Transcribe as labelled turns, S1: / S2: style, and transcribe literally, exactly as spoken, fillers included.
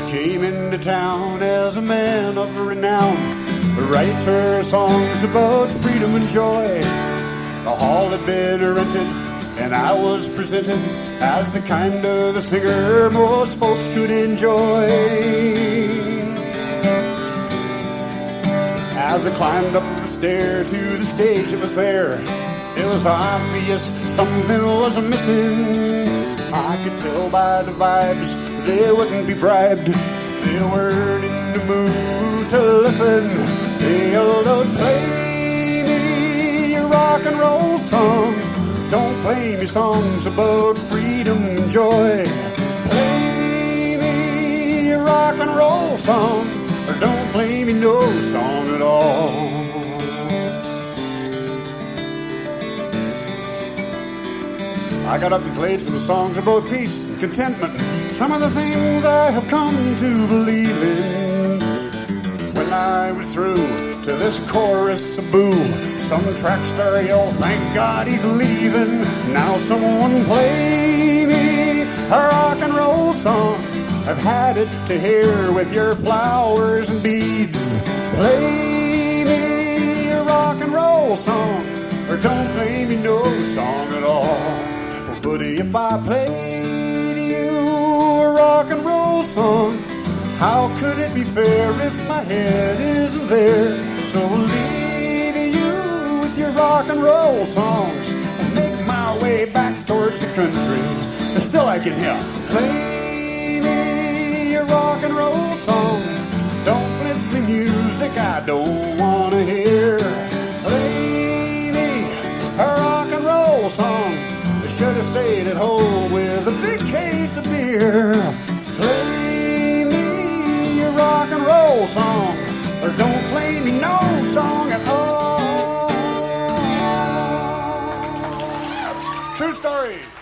S1: came into town as a man of renown, a writer songs about freedom and joy. The hall had been rented, and I was presented as the kind of a singer most folks could enjoy. As I climbed up the stair to the stage that was there, it was obvious something was missing. I could tell by the vibes they wouldn't be bribed. They weren't in the mood to listen. They yelled out, "Play me a rock and roll song. Don't play me songs about freedom and joy. Play me a rock and roll song, or don't play me no song at all." I got up and played some songs about peace and contentment, some of the things I have come to believe in. When I was through to this chorus of boo, some track star yelled, "Thank God he's leaving." Now someone play me a rock and roll song. I've had it to hear with your flowers and beads. Play me a rock and roll song, or don't play me no song at all. But if I played you a rock and roll song, how could it be fair if my head isn't there? So I'll leave you with your rock and roll songs and make my way back towards the country. But still I can hear, play me a rock and roll song. Don't play the music I don't want to hear. Play me a rock and roll song. Should have stayed at home with a big case of beer. Play me a rock and roll song, or don't play me no song at all. True story.